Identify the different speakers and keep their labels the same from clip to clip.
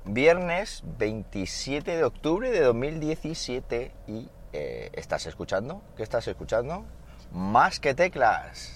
Speaker 1: Viernes 27 de octubre de 2017 y ¿estás escuchando? ¿Qué estás escuchando? Más que teclas.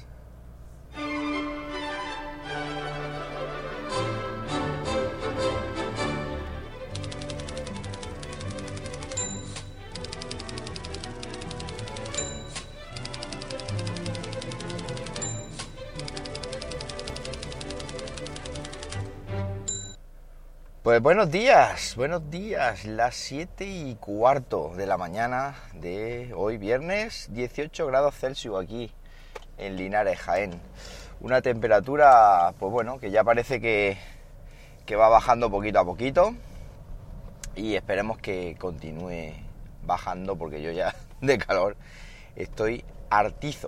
Speaker 1: Pues buenos días, las 7:15 de la mañana de hoy viernes, 18 grados Celsius aquí en Linares, Jaén. Una temperatura, pues bueno, que ya parece que va bajando poquito a poquito y esperemos que continúe bajando porque yo ya de calor estoy hartizo.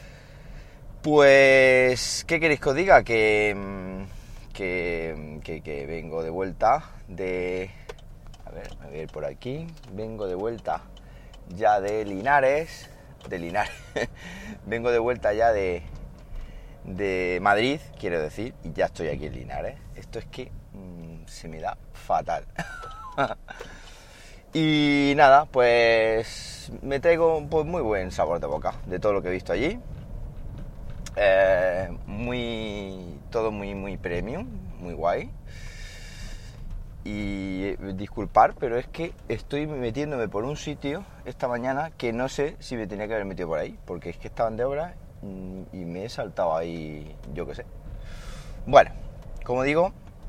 Speaker 1: Pues, ¿qué queréis que os diga? Que vengo de vuelta de... A ver, me voy a ir por aquí. Vengo de vuelta ya de Linares. Vengo de vuelta ya de Madrid, quiero decir, y ya estoy aquí en Linares. Esto es que se me da fatal. Y nada, pues me traigo pues muy buen sabor de boca de todo lo que he visto allí. Todo muy premium, muy guay. Y disculpar, pero es que estoy metiéndome por un sitio esta mañana que no sé si me tenía que haber metido por ahí, porque es que estaban de obra y me he saltado ahí, yo qué sé. Bueno, como digo,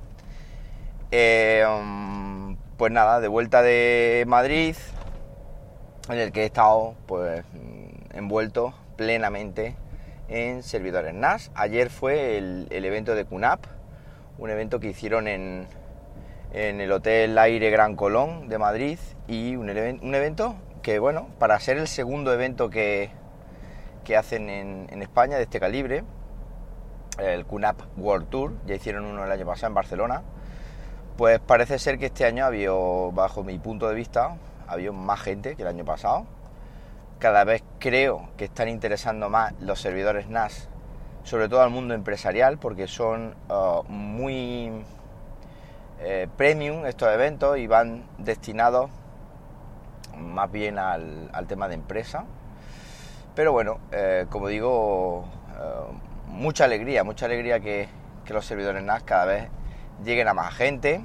Speaker 1: pues nada, de vuelta de Madrid, en el que he estado pues envuelto plenamente en servidores NAS. Ayer fue el evento de QNAP, un evento que hicieron en el Hotel Aire Gran Colón de Madrid, y un evento que, bueno, para ser el segundo evento que hacen en España de este calibre, el QNAP World Tour, ya hicieron uno el año pasado en Barcelona, pues parece ser que este año había, bajo mi punto de vista, había más gente que el año pasado. Cada vez creo que están interesando más los servidores NAS, sobre todo al mundo empresarial, porque son muy premium estos eventos y van destinados más bien al tema de empresa. Pero bueno, como digo, mucha alegría que los servidores NAS cada vez lleguen a más gente.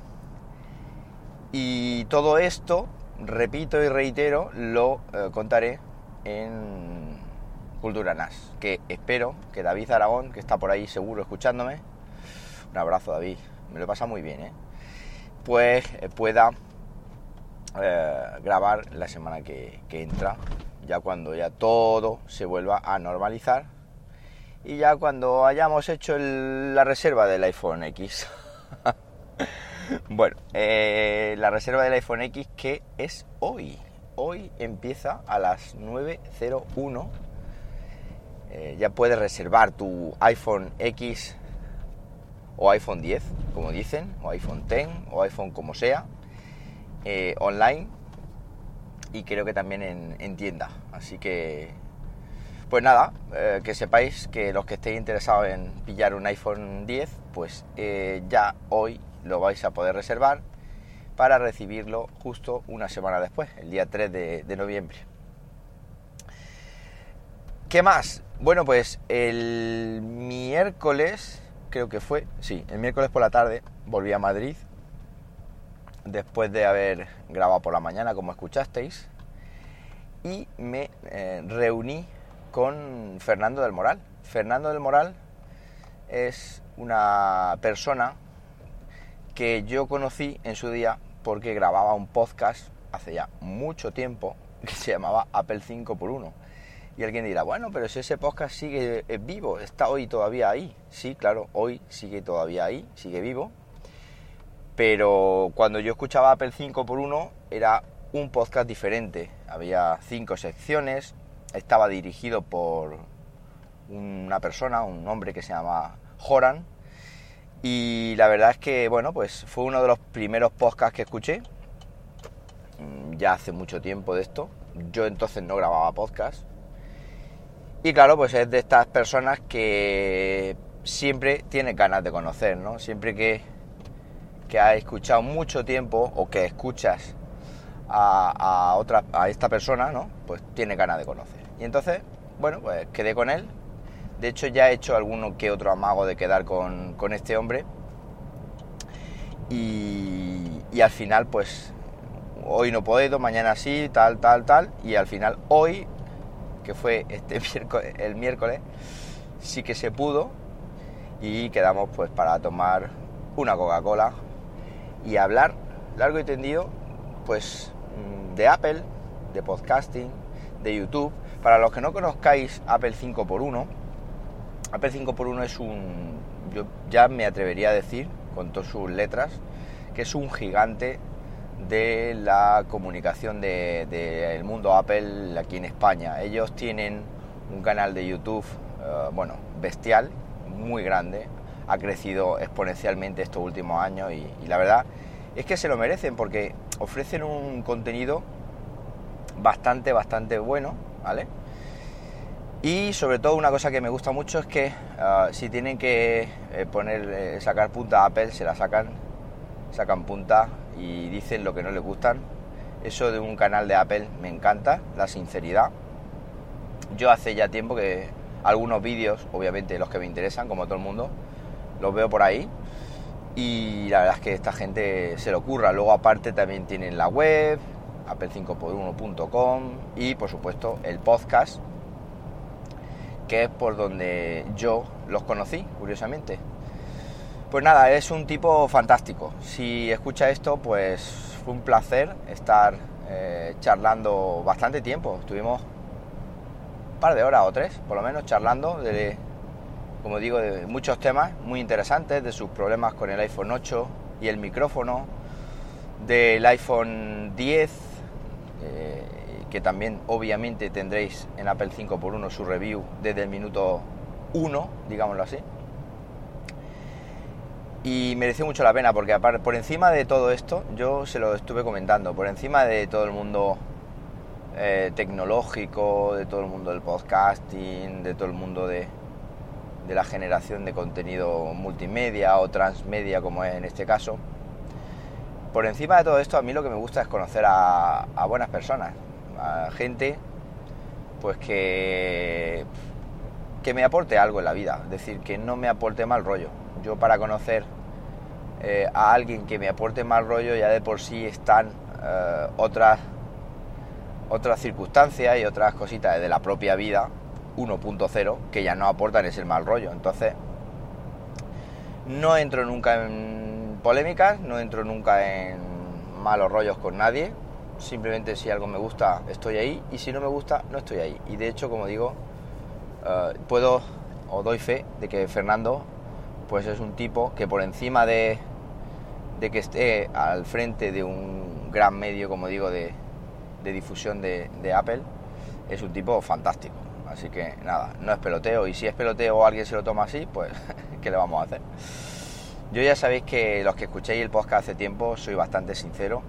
Speaker 1: Y todo esto, repito y reitero, lo contaré en Cultura NAS, que espero que David Aragón, que está por ahí seguro escuchándome, un abrazo, David, me lo pasa muy bien, pues pueda grabar la semana que entra, ya cuando ya todo se vuelva a normalizar y ya cuando hayamos hecho la reserva del iPhone X. Bueno, la reserva del iPhone X, que es hoy empieza a las 9:01. Ya puedes reservar tu iPhone X o iPhone 10, como dicen, o iPhone X, o iPhone como sea, online, y creo que también en tienda. Así que, pues nada, que sepáis que los que estéis interesados en pillar un iPhone 10, pues ya hoy lo vais a poder reservar para recibirlo justo una semana después, el día 3 de noviembre. ¿Qué más? Bueno, pues el miércoles, creo que fue, sí, el miércoles por la tarde volví a Madrid, después de haber grabado por la mañana, como escuchasteis, y me reuní con Fernando del Moral. Fernando del Moral es una persona que yo conocí en su día porque grababa un podcast hace ya mucho tiempo que se llamaba Apple 5x1. Y alguien dirá, bueno, pero si ese podcast sigue vivo, está hoy todavía ahí. Sí, claro, hoy sigue todavía ahí, sigue vivo. Pero cuando yo escuchaba Apple 5x1 era un podcast diferente. Había 5 secciones, estaba dirigido por una persona, un hombre que se llama Joran. Y la verdad es que, bueno, pues fue uno de los primeros podcasts que escuché. Ya hace mucho tiempo de esto. Yo entonces no grababa podcast. Y claro, pues es de estas personas que siempre tienes ganas de conocer, ¿no? Siempre que has escuchado mucho tiempo o que escuchas a esta persona, ¿no? Pues tiene ganas de conocer. Y entonces, bueno, pues quedé con él. De hecho, ya he hecho alguno que otro amago de quedar con este hombre. Y al final, pues, hoy no puedo, mañana sí, tal. Y al final, hoy, que fue el miércoles, sí que se pudo. Y quedamos, pues, para tomar una Coca-Cola y hablar largo y tendido, pues, de Apple, de podcasting, de YouTube. Para los que no conozcáis Apple 5x1, Apple 5x1 es yo ya me atrevería a decir, con todas sus letras, que es un gigante de la comunicación del mundo Apple aquí en España. Ellos tienen un canal de YouTube, bestial, muy grande, ha crecido exponencialmente estos últimos años y la verdad es que se lo merecen porque ofrecen un contenido bastante bueno, ¿vale? Y sobre todo una cosa que me gusta mucho es que si tienen que sacar punta a Apple, se la sacan punta y dicen lo que no les gustan. Eso de un canal de Apple me encanta, la sinceridad. Yo hace ya tiempo que algunos vídeos, obviamente los que me interesan, como todo el mundo, los veo por ahí. Y la verdad es que esta gente se lo curra. Luego aparte también tienen la web, apple5x1.com y por supuesto el podcast, que es por donde yo los conocí, curiosamente. Pues nada, es un tipo fantástico. Si escucha esto, pues fue un placer estar charlando bastante tiempo. Estuvimos un par de horas o 3, por lo menos, charlando como digo, de muchos temas muy interesantes, de sus problemas con el iPhone 8 y el micrófono, del iPhone 10, que también obviamente tendréis en Apple 5x1 su review desde el minuto 1, digámoslo así. Y mereció mucho la pena porque por encima de todo esto, yo se lo estuve comentando, por encima de todo el mundo tecnológico, de todo el mundo del podcasting, de todo el mundo de la generación de contenido multimedia o transmedia, como es en este caso, por encima de todo esto, a mí lo que me gusta es conocer a buenas personas, a gente pues que me aporte algo en la vida, es decir, que no me aporte mal rollo. Yo para conocer a alguien que me aporte mal rollo ya de por sí están otras circunstancias y otras cositas de la propia vida 1.0 que ya no aportan ese mal rollo. Entonces no entro nunca en polémicas, no entro nunca en malos rollos con nadie. Simplemente si algo me gusta estoy ahí y si no me gusta no estoy ahí. Y de hecho, como digo, puedo o doy fe de que Fernando pues es un tipo que por encima de que esté al frente de un gran medio, como digo, de difusión de Apple, es un tipo fantástico. Así que nada, no es peloteo, y si es peloteo o alguien se lo toma así, pues ¿qué le vamos a hacer? Yo ya sabéis que los que escuchéis el podcast hace tiempo soy bastante sincero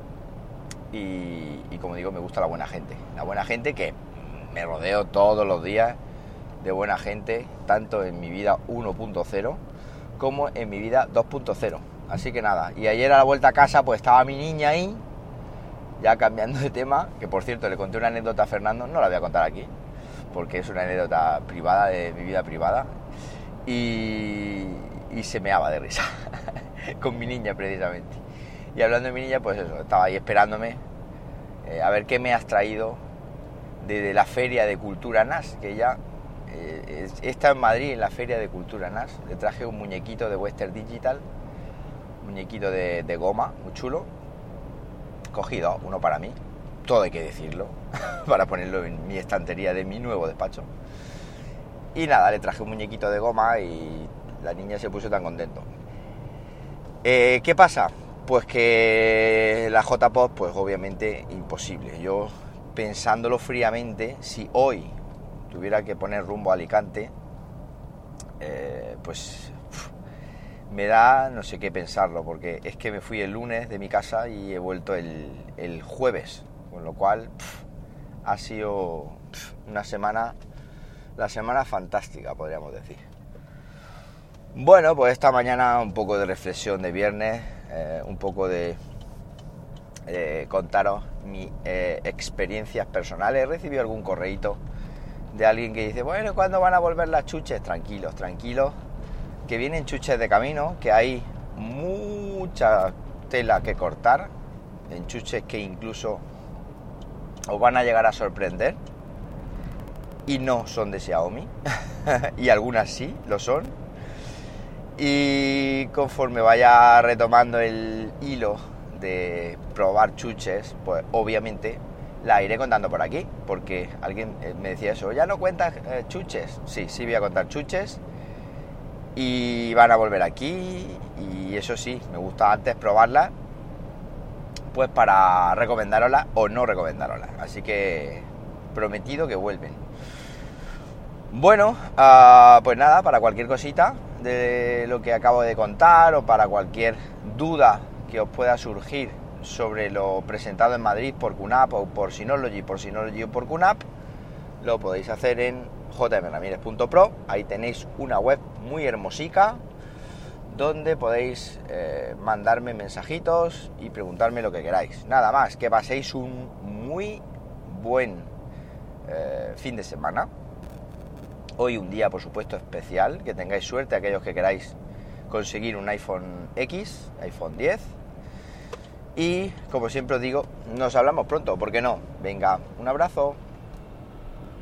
Speaker 1: y como digo, me gusta la buena gente que me rodeo todos los días de buena gente, tanto en mi vida 1.0 como en mi vida 2.0. Así que nada, y ayer a la vuelta a casa pues estaba mi niña ahí, ya cambiando de tema, que por cierto le conté una anécdota a Fernando, no la voy a contar aquí, porque es una anécdota privada de mi vida privada, y se meaba de risa con mi niña precisamente. Y hablando de mi niña, pues eso, estaba ahí esperándome a ver qué me has traído de la Feria de Cultura NAS, que ya está en Madrid, en la Feria de Cultura NAS. Le traje un muñequito de Western Digital, muñequito de goma, muy chulo. Cogido uno para mí, todo hay que decirlo, para ponerlo en mi estantería de mi nuevo despacho. Y nada, le traje un muñequito de goma y la niña se puso tan contento. ¿Qué pasa? Pues que la J-Pop, pues obviamente imposible. Yo, pensándolo fríamente, si hoy tuviera que poner rumbo a Alicante, pues me da no sé qué pensarlo, porque es que me fui el lunes de mi casa y he vuelto el jueves, con lo cual ha sido una semana, la semana fantástica, podríamos decir. Bueno, pues esta mañana un poco de reflexión de viernes, un poco de contaros mis experiencias personales. He recibido algún correíto de alguien que dice, bueno, ¿cuándo van a volver las chuches? Tranquilos, tranquilos, que vienen chuches de camino, que hay mucha tela que cortar, en chuches que incluso os van a llegar a sorprender, y no son de Xiaomi, y algunas sí lo son, y conforme vaya retomando el hilo de probar chuches, pues obviamente la iré contando por aquí, porque alguien me decía eso, ¿ya no cuentas chuches? Sí, sí voy a contar chuches, y van a volver aquí, y eso sí, me gusta antes probarlas, pues para recomendároslas o no recomendároslas, así que prometido que vuelven. Bueno, pues nada, para cualquier cosita de lo que acabo de contar o para cualquier duda que os pueda surgir sobre lo presentado en Madrid por QNAP o por Synology o por QNAP, lo podéis hacer en jmramirez.pro. Ahí tenéis una web muy hermosica donde podéis mandarme mensajitos y preguntarme lo que queráis. Nada más, que paséis un muy buen fin de semana. Hoy un día, por supuesto, especial, que tengáis suerte aquellos que queráis conseguir un iPhone X, iPhone 10. Y, como siempre os digo, nos hablamos pronto, ¿por qué no? Venga, un abrazo.